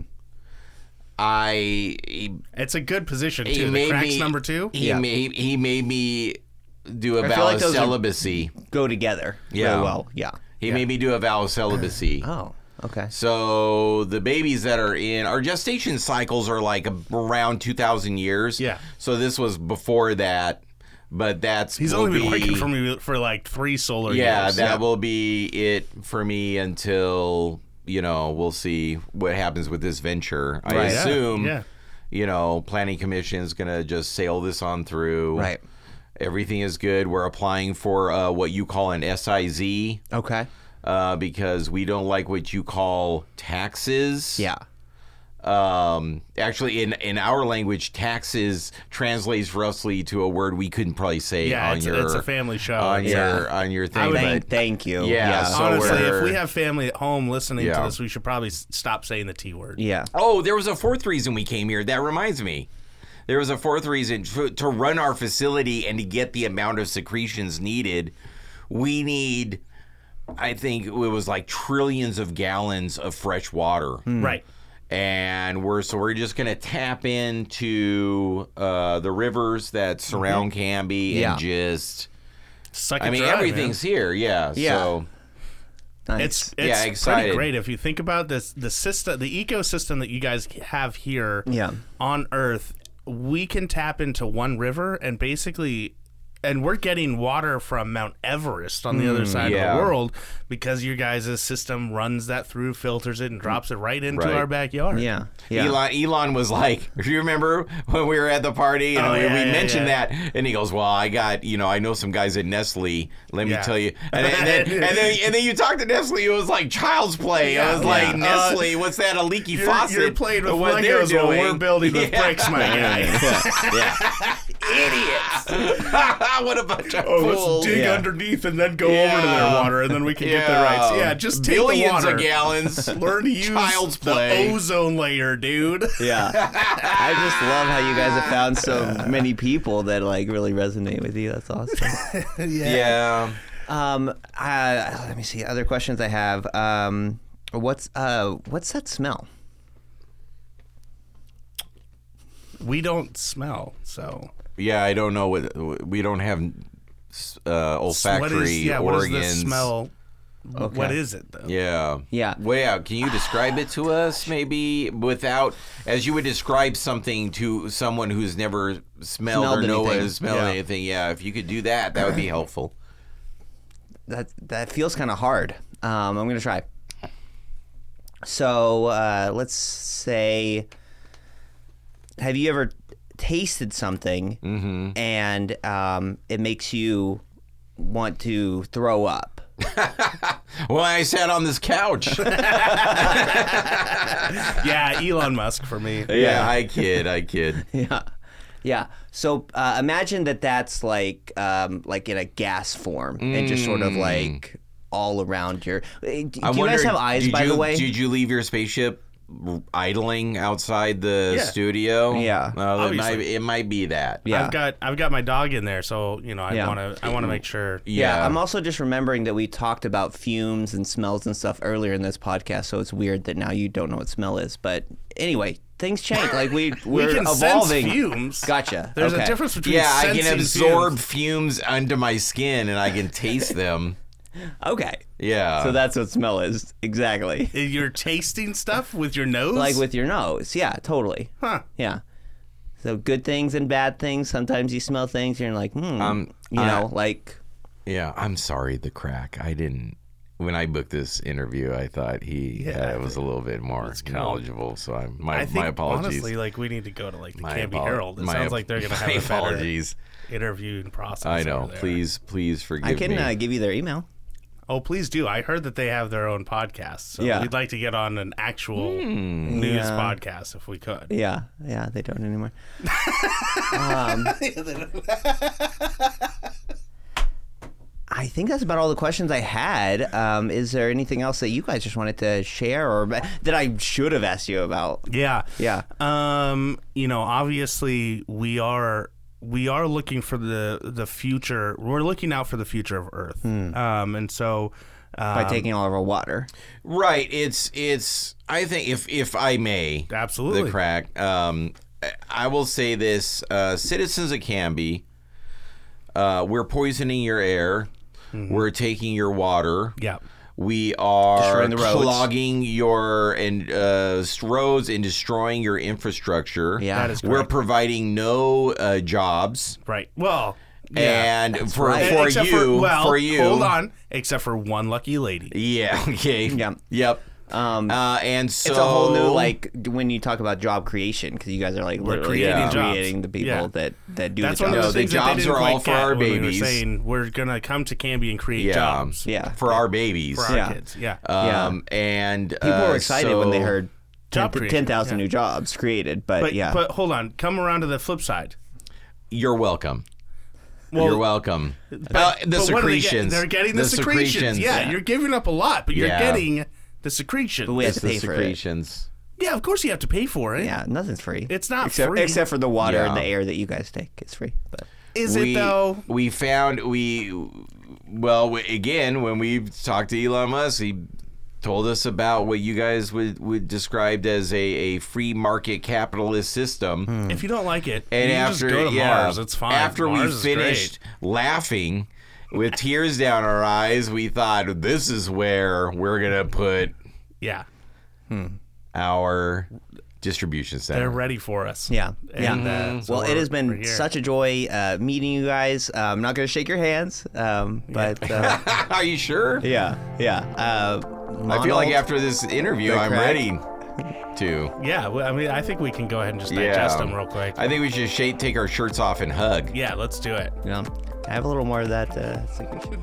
I he, it's a good position he too. The made crack's me number two. He Yeah. made he made me do a I vow feel like of those are- celibacy. go together? Yeah. Really well. Yeah. He made me do a vow of celibacy. Oh. Okay. So the babies that are in our gestation cycles are like around two thousand years. Yeah. So this was before that, but that's He's will only been be, working for me for like three solar Yeah, years. that will be it for me until, you know, we'll see what happens with this venture. I Right. Yeah, assume, yeah. you know, Planning Commission is going to just sail this on through. Right. Everything is good. We're applying for uh, what you call an S I Z. Okay. Uh, because we don't like what you call taxes. Yeah. Um, actually, in, in our language, taxes translates roughly to a word we couldn't probably say Yeah, on it's, your it's a family show. on Yeah. your on your thing. I would- but- Thank, thank you. Yeah, so Honestly, we're- if we have family at home listening Yeah. to this, we should probably s- stop saying the T word. Yeah. Oh, there was a fourth reason we came here. That reminds me. There was a fourth reason to, to run our facility and to get the amount of secretions needed. We need, I think it was like trillions of gallons of fresh water. Right. And we're so we're just gonna tap into uh, the rivers that surround Canby Yeah. and just. Suck I it mean, dry, everything's here. Yeah. Yeah. So Nice. It's Yeah, it's pretty excited. great if you think about this the system the ecosystem that you guys have here Yeah. on Earth. We can tap into one river and basically and we're getting water from Mount Everest on the other side yeah. of the world because your guys' system runs that through, filters it, and drops it right into Right. our backyard. Yeah. Yeah. Elon Elon was like, do you remember when we were at the party and Oh, we, yeah, we yeah, mentioned yeah. that? And he goes, well, I got, you know, I know some guys at Nestle. Let me Yeah. tell you. And then, and, then, and, then, and then you talked to Nestle. It was like child's play. I was Yeah. like, Yeah. Nestle, what's that? A leaky You're, faucet? you're playing with what they're Legos while doing. we're building with Yeah. bricks, my guy. yeah. Idiots. What a bunch of Oh, fools. let's dig Yeah. underneath and then go over to Yeah. their water, and then we can get their rights. Yeah, just take Billions the water. of gallons. Learn to use Child's the play. ozone layer, dude. Yeah. I just love how you guys have found so many people that like really resonate with you. That's awesome. Yeah. Um, uh, let me see. Other questions I have. Um, what's uh, what's that smell? We don't smell, so Yeah, I don't know what we don't have uh, olfactory what is, yeah, organs. what is the smell? Okay. What is it though? Yeah. Yeah. Well, yeah. Can you describe it to us, maybe, without, as you would describe something to someone who's never smelled, Smelled or know what anything. is smelled Yeah. anything? Yeah. If you could do that, that would be helpful. That that feels kind of hard. Um, I'm gonna try. So uh, let's say, have you ever tasted something Mm-hmm. and um, it makes you want to throw up? Well, I sat on this couch. Yeah, Elon Musk for me. Yeah, I kid, I kid. Yeah, yeah. So uh, imagine that that's like um, like in a gas form and just sort of like all around your. Do, do I you wonder, guys have eyes, did by you, the way? Did you leave your spaceship idling outside the Yeah. studio? Yeah. Well, it, might, Obviously. it might be that. Yeah. I've got I've got my dog in there, so you know I Yeah. want to I want to make sure. Yeah, I'm also just remembering that we talked about fumes and smells and stuff earlier in this podcast, so it's weird that now you don't know what smell is. But anyway, things change. Like we we're we can evolving. sense fumes. Gotcha. There's okay. a difference between Yeah, I sensing can absorb fumes. fumes under my skin and I can taste them. Okay. Yeah. So that's what smell is exactly. You're tasting stuff with your nose, Like with your nose. Yeah, totally. huh? Yeah. So good things and bad things. Sometimes you smell things and you're like, hmm. Um, you I- know, like. Yeah, I'm sorry, the crack. I didn't. When I booked this interview, I thought he Yeah, uh, was a little bit more cool. knowledgeable. So I'm my I think my apologies. honestly, like we need to go to like the My Canby apol- Herald. It my sounds ap- like they're gonna my have a better apologies. interviewing process. I know. over there. Please, please forgive I can me. uh, give you their email. Oh, please do. I heard that they have their own podcast. So Yeah. we'd like to get on an actual Hmm. news Yeah. podcast if we could. Yeah, yeah, they don't anymore. um, I think that's about all the questions I had. Um, is there anything else that you guys just wanted to share, or that I should have asked you about? Yeah. Yeah. Um, you know, obviously we are we are looking for the the future. We're looking out for the future of Earth. Um, and so um, By taking all of our water. Right. It's it's. I think if if I may, Absolutely. the crack. Um, I will say this: uh, citizens of Canby, uh, we're poisoning your air. Mm-hmm. We're taking your water. Yeah. We are Destroying the roads. clogging your and uh, roads and destroying your infrastructure. Yeah. That is We're correct. providing no uh, jobs. Right. Well, yeah. And for right. for Except you, well, for you, hold on. Except for one lucky lady. Yeah. Okay. Yeah. Yep. Um, Uh, and so it's a whole new, like, when you talk about job creation, because you guys are, like, We're literally creating Yeah. jobs. creating the people Yeah. that, that do That's the one jobs. of No, the the things that they jobs didn't are all quite for get our when we were babies. saying we're gonna come to Canby and create Yeah. jobs. Yeah. for our babies. For our Yeah. kids. Yeah. Um, and People uh, were excited when they so- heard Job creation, ten thousand yeah. new jobs created, but, but yeah. but hold on. Come around to the flip side. You're welcome. Well, You're welcome. But, Uh, the but what are they get- secretions. They're getting the, secretions. Yeah, yeah. you're giving up a lot, but you're Yeah. getting the secretions. But we have It's to the pay for it. secretions. Yeah, of course you have to pay for it. Yeah, nothing's free. It's not except, free. Except for the water and Yeah. the air that you guys take. It's free. But Is we, it though? We found we well we, again when we talked to Elon Musk, he told us about what you guys would, would described as a, a free market capitalist system. If you don't like it, And you after just go to yeah, Mars. It's fine. after Mars we is finished laughing with tears down our eyes, we thought this is where we're gonna put great. Yeah, our distribution center. they're ready for us. yeah, yeah. And, uh, so well, it we're- has we're been here. such a joy uh, meeting you guys. Uh, I'm not going to shake your hands, um, but uh, Are you sure? yeah, yeah. Uh, I feel like Ronald- after this interview, The I'm crack. ready to. Yeah, well, I mean, I think we can go ahead and just Yeah. digest them real quick. I think we should shake, take our shirts off and hug. Yeah, let's do it. You know, I have a little more of that. Uh, secretion.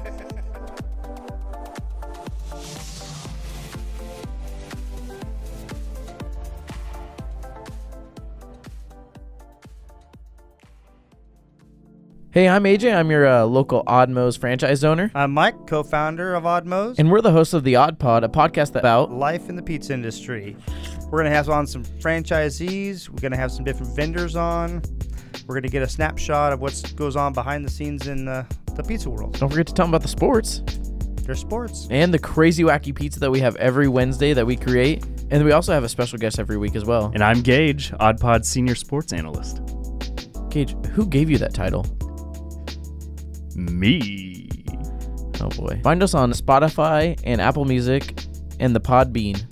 Hey, I'm A J. I'm your uh, local Oddmos franchise owner. I'm Mike, co-founder of Oddmos. And we're the hosts of The Odd Pod, a podcast about life in the pizza industry. We're going to have on some franchisees. We're going to have some different vendors on. We're going to get a snapshot of what goes on behind the scenes in the, the pizza world. Don't forget to tell them about the sports. There's sports. And the crazy wacky pizza that we have every Wednesday that we create. And we also have a special guest every week as well. And I'm Gage, OddPod's senior sports analyst. Gage, who gave you that title? Me. Oh boy. Find us on Spotify and Apple Music and the Podbean.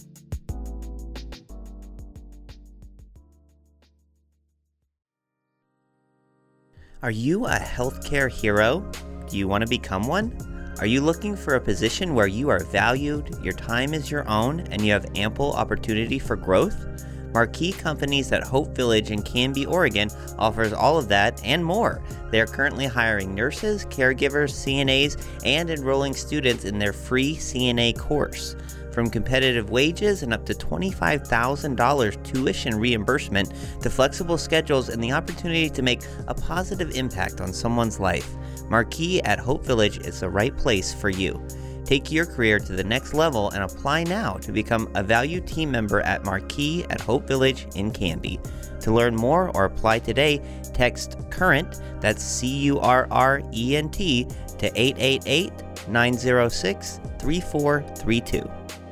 Are you a healthcare hero? Do you want to become one? Are you looking for a position where you are valued, your time is your own, and you have ample opportunity for growth? Marquee Companies at Hope Village in Canby, Oregon offers all of that and more. They are currently hiring nurses, caregivers, C N As, and enrolling students in their free C N A course. From competitive wages and up to twenty-five thousand dollars tuition reimbursement to flexible schedules and the opportunity to make a positive impact on someone's life, Marquee at Hope Village is the right place for you. Take your career to the next level and apply now to become a valued team member at Marquee at Hope Village in Canby. To learn more or apply today, text CURRENT, that's C U R R E N T, to eight eight eight, nine zero six, three four three two.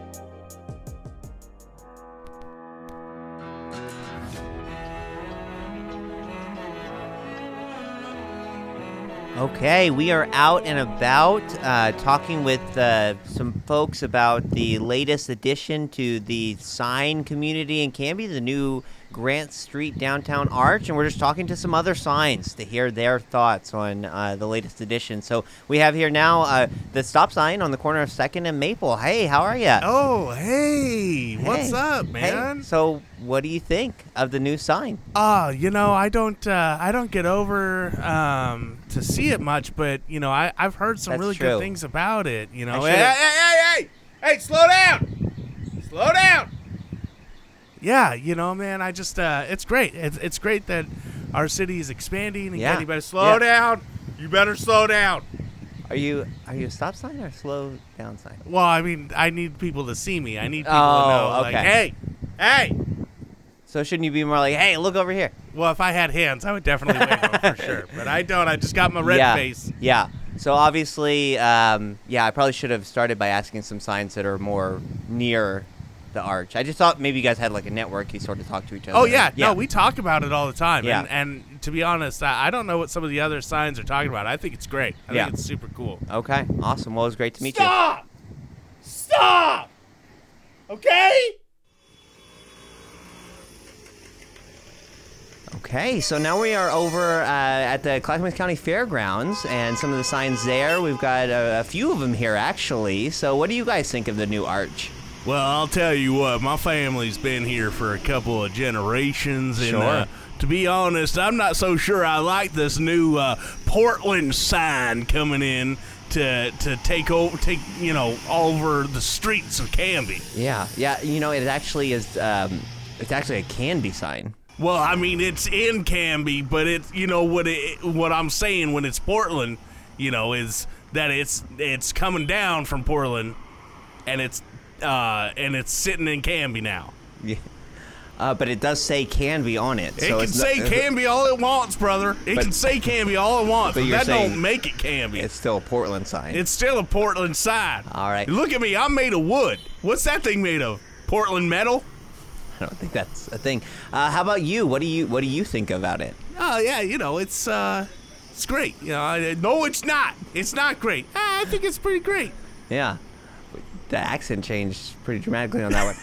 Okay, we are out and about uh, talking with uh, some folks about the latest addition to the sign community in Canby, the new Grant Street Downtown Arch, and we're just talking to some other signs to hear their thoughts on uh, the latest edition. So we have here now uh, the stop sign on the corner of second and Maple. Hey, how are you? Oh, hey, Hey. what's up, man? Hey, so what do you think of the new sign? Oh, you know, I don't, uh, I don't get over um, to see it much, but you know, I, I've heard some That's really true. good things about it. You know, I hey, should've- hey, hey, hey, hey, slow down, slow down. Yeah, you know, man, I just, uh, it's great. It's, it's great that our city is expanding and Yeah. getting better. Slow Yeah. down. You better slow down. Are you are you a stop sign or a slow down sign? Well, I mean, I need people to see me. I need people Oh, to know, like, okay. hey, hey. So shouldn't you be more like, hey, look over here? Well, if I had hands, I would definitely wave them for sure. But I don't. I just got my red yeah. face. Yeah. So obviously, um, yeah, I probably should have started by asking some signs that are more near the arch. I just thought maybe you guys had like a network. You sort of talk to each other. Oh yeah, no, we talk about it all the time. Yeah. And, and to be honest, I, I don't know what some of the other signs are talking about. I think it's great. I Yeah. think it's super cool. Okay. Awesome. Well, it was great to meet Stop! Stop! Okay? you. Okay. So now we are over uh, at the Clackamas County Fairgrounds, and some of the signs there. We've got a, a few of them here actually. So what do you guys think of the new arch? Well, I'll tell you what, my family's been here for a couple of generations, and Sure. uh, to be honest, I'm not so sure I like this new uh, Portland sign coming in to to take over, take you know, all over the streets of Canby. Yeah. Yeah. You know, it actually is. Um, it's actually a Canby sign. Well, I mean, it's in Canby, but it's, you know, what it, what I'm saying when it's Portland, you know, is that it's it's coming down from Portland, and it's uh, and it's sitting in Canby now. Yeah. Uh, but it does say Canby on it. It so can it's say not, Canby all it wants, brother. It But- can say Canby all it wants, but but, you're that saying don't make it Canby. It's still a Portland sign. It's still a Portland sign. All right. Look at me, I'm made of wood. What's that thing made of? Portland metal? I don't think that's a thing. Uh, how about you? What do you What do you think about it? Oh yeah, you know, it's uh, it's great. You know, I, no, it's not. It's not great. Ah, I think it's pretty great. Yeah. The accent changed pretty dramatically on that one.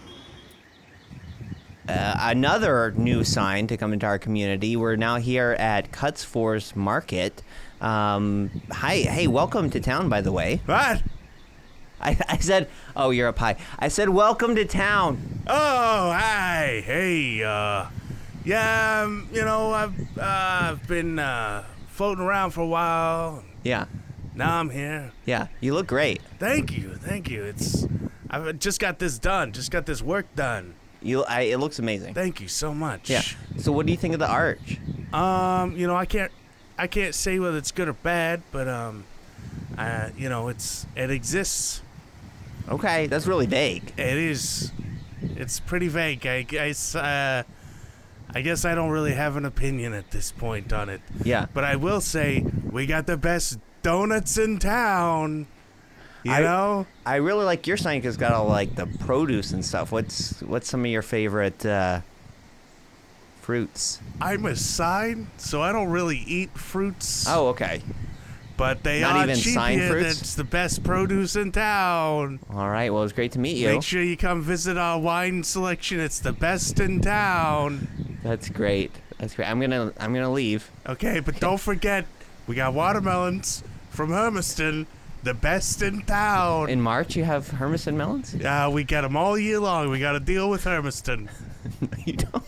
Uh, another new sign to come into our community. We're now here at Cutsfor's Market. Um, hi, hey, welcome to town, by the way. What? I, I said, oh, you're up high. I said, welcome to town. Oh, hi, hey, uh, yeah, um, you know, I've, uh, I've been uh, floating around for a while. Yeah. Now I'm here. Yeah, you look great. Thank you, thank you. It's, I've just got this done. Just got this work done. You, I, it looks amazing. Thank you so much. Yeah. So, what do you think of the arch? Um, you know, I can't, I can't say whether it's good or bad, but um, uh, you know, it's, it exists. Okay, that's really vague. It is. It's pretty vague. I guess. Uh, I guess I don't really have an opinion at this point on it. Yeah. But I will say we got the best donuts in town. You I, know. I really like your sign because it's got all like the produce and stuff. What's What's some of your favorite uh, fruits? I'm a sign, so I don't really eat fruits. Oh, okay. But they Not are even cheap sign here. fruits? That's the best produce in town. All right. Well, it was great to meet you. Make sure you come visit our wine selection. It's the best in town. That's great. That's great. I'm gonna I'm gonna leave. Okay, but don't forget, we got watermelons from Hermiston, the best in town. In March, you have Hermiston melons? Yeah, we get them all year long. We got to deal with Hermiston. You don't.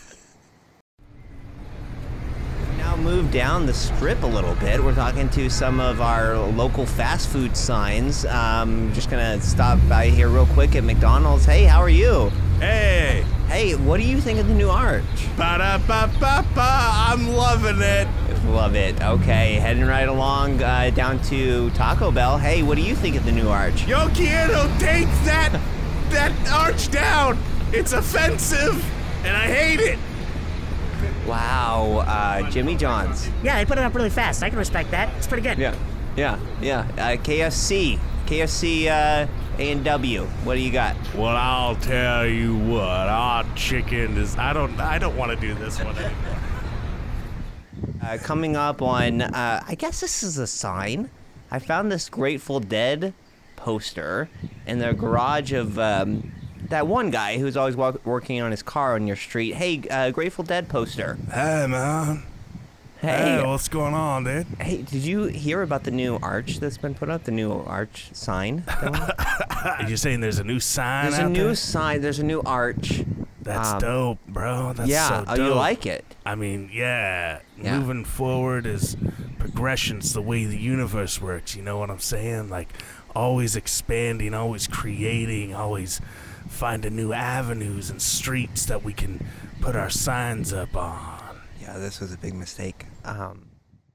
Now move down the strip a little bit. We're talking to some of our local fast food signs. Um, just gonna stop by here real quick at McDonald's. Hey, how are you? Hey. Hey, what do you think of the new arch? Ba-da-ba-ba-ba, I'm loving it. Love it. Okay, heading right along uh, down to Taco Bell. Hey, what do you think of the new arch? Yo, Keanu, take that that arch down. It's offensive, and I hate it. Wow, uh, Jimmy John's. Yeah, they put it up really fast. I can respect that. It's pretty good. Yeah, yeah, yeah. Uh, K F C. K F C uh, A and W. What do you got? Well, I'll tell you what. Our chicken is... I don't I don't want to do this one anymore. Uh, coming up on, uh, I guess this is a sign. I found this Grateful Dead poster in the garage of um, that one guy who's always walk- working on his car on your street. Hey, uh, Grateful Dead poster. Hey, man. Hey. Hey, what's going on, dude? Hey, did you hear about the new arch that's been put up? The new arch sign? Are you saying there's a new sign There's out a new there? sign. There's a new arch. That's Um, dope, bro. That's yeah, so oh, dope. you like it? I mean, yeah. Yeah. Moving forward is progression's the way the universe works. You know what I'm saying? Like, always expanding, always creating, always finding new avenues and streets that we can put our signs up on. Yeah, this was a big mistake. Um,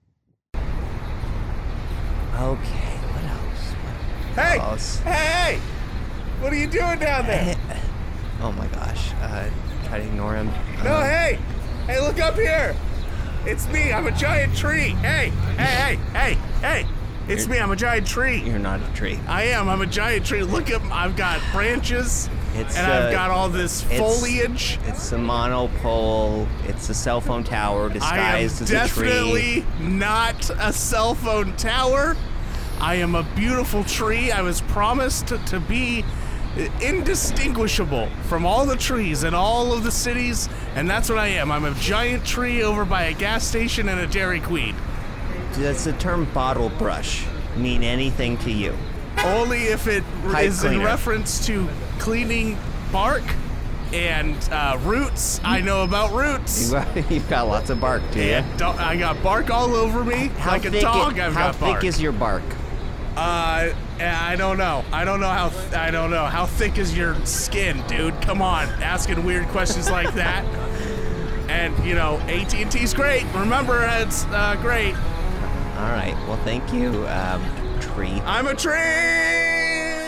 okay, what else? What Hey! else? Hey! Hey! What are you doing down there? Oh my gosh. Uh, try to ignore him. No, Uh, hey! Hey, look up here! It's me, I'm a giant tree! Hey! Hey, hey, hey, hey! It's You're- me, I'm a giant tree! You're not a tree. I am, I'm a giant tree. Look at, I've got branches, It's, and uh, I've got all this it's- foliage. It's a monopole. It's a cell phone tower I am disguised as a tree. definitely not a cell phone tower. I am a beautiful tree. I was promised to, to be indistinguishable from all the trees in all of the cities, and that's what I am. I'm a giant tree over by a gas station and a Dairy Queen. Does the term bottle brush mean anything to you? Only if it Pipe is in cleaner. reference to cleaning bark and uh, roots. I know about roots. You've got, you've got lots of bark, do you? And do- I got bark all over me. How like a thick dog, it- I've how got bark. thick is your bark? Uh, I don't know. I don't know how. Th- I don't know how thick is your skin, dude. Come on, asking weird questions like that. And you know, A T and T's great. Remember, it's uh, great. All right. Well, thank you, um, tree. I'm a tree.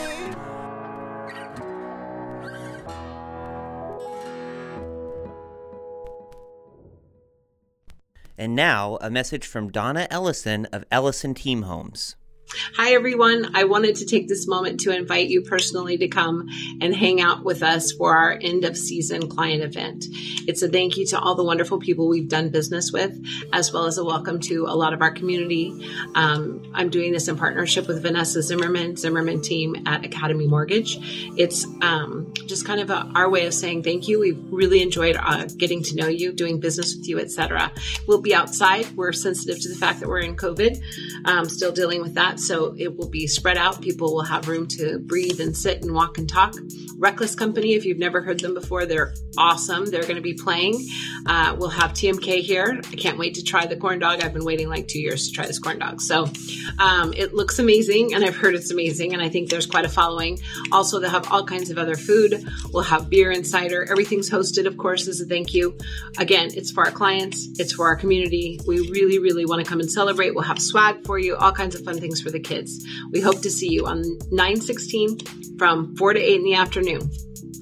And now, a message from Donna Ellison of Ellison Team Homes. Hi, everyone. I wanted to take this moment to invite you personally to come and hang out with us for our end of season client event. It's a thank you to all the wonderful people we've done business with, as well as a welcome to a lot of our community. Um, I'm doing this in partnership with Vanessa Zimmerman, Zimmerman team at Academy Mortgage. It's um, just kind of a, our way of saying thank you. We've really enjoyed uh, getting to know you, doing business with you, et cetera. We'll be outside. We're sensitive to the fact that we're in COVID, um, still dealing with that. So it will be spread out. People will have room to breathe and sit and walk and talk. Reckless Company, if you've never heard them before, they're awesome. They're going to be playing. Uh, we'll have T M K here. I can't wait to try the corn dog. I've been waiting like two years to try this corn dog. So um, it looks amazing, and I've heard it's amazing, and I think there's quite a following. Also, they'll have all kinds of other food. We'll have beer and cider. Everything's hosted, of course, as a thank you. Again, it's for our clients. It's for our community. We really, really want to come and celebrate. We'll have swag for you, all kinds of fun things for the kids. We hope to see you on nine sixteen from four to eight in the afternoon.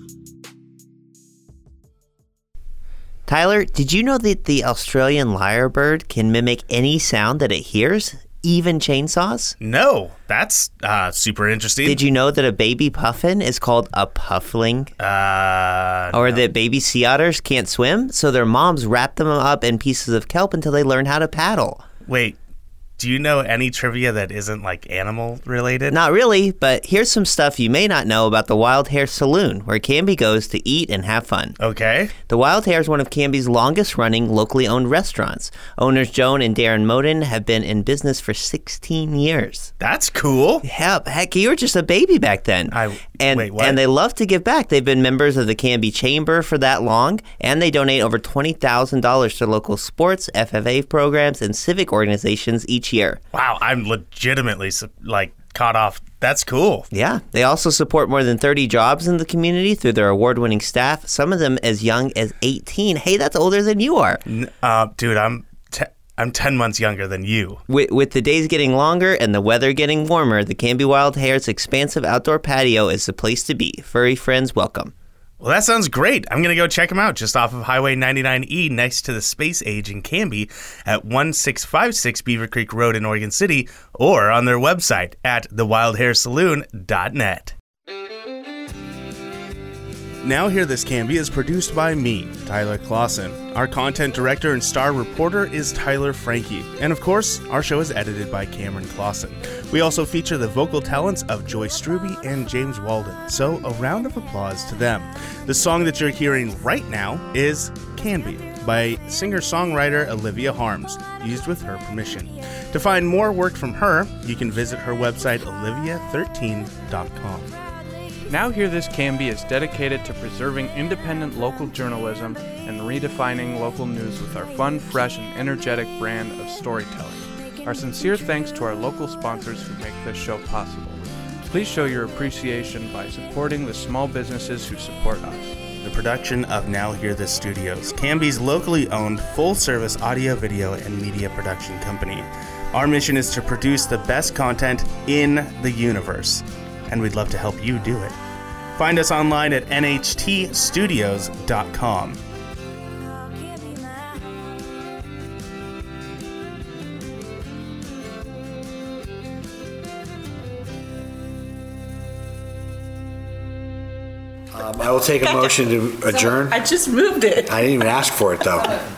Tyler, did you know that the Australian lyrebird can mimic any sound that it hears, even chainsaws? No, that's uh, super interesting. Did you know that a baby puffin is called a puffling? Uh, or no. that baby sea otters can't swim, so their moms wrap them up in pieces of kelp until they learn how to paddle? Wait, do you know any trivia that isn't like animal related? Not really, but here's some stuff you may not know about the Wild Hare Saloon, where Canby goes to eat and have fun. Okay. The Wild Hare is one of Canby's longest running locally owned restaurants. Owners Joan and Darren Moden have been in business for sixteen years. That's cool. Yeah, heck, you were just a baby back then. I and, wait, what? And they love to give back. They've been members of the Canby Chamber for that long, and they donate over twenty thousand dollars to local sports, F F A programs, and civic organizations each year. Wow, I'm legitimately like caught off. That's cool. Yeah. They also support more than thirty jobs in the community through their award-winning staff, some of them as young as eighteen. Hey, that's older than you are. Uh, dude, I'm te- I'm ten months younger than you. With, with the days getting longer and the weather getting warmer, the Canby Wild Hare's expansive outdoor patio is the place to be. Furry friends welcome. Well, that sounds great. I'm going to go check them out just off of Highway ninety-nine E next to the Space Age in Canby at one six five six Beaver Creek Road in Oregon City, or on their website at the wild hare saloon dot net. Now Hear This Canby is produced by me, Tyler Clausen. Our content director and star reporter is Tyler Frankie. And of course, our show is edited by Cameron Clausen. We also feature the vocal talents of Joyce Struby and James Walden, so a round of applause to them. The song that you're hearing right now is Canby by singer-songwriter Olivia Harms, used with her permission. To find more work from her, you can visit her website olivia thirteen dot com. Now Hear This Canby is dedicated to preserving independent local journalism and redefining local news with our fun, fresh, and energetic brand of storytelling. Our sincere thanks to our local sponsors who make this show possible. Please show your appreciation by supporting the small businesses who support us. The production of Now Hear This Studios, Canby's locally owned full-service audio, video, and media production company. Our mission is to produce the best content in the universe, and we'd love to help you do it. Find us online at N H T studios dot com. Um, I will take a motion to adjourn. I just moved it. I didn't even ask for it, though.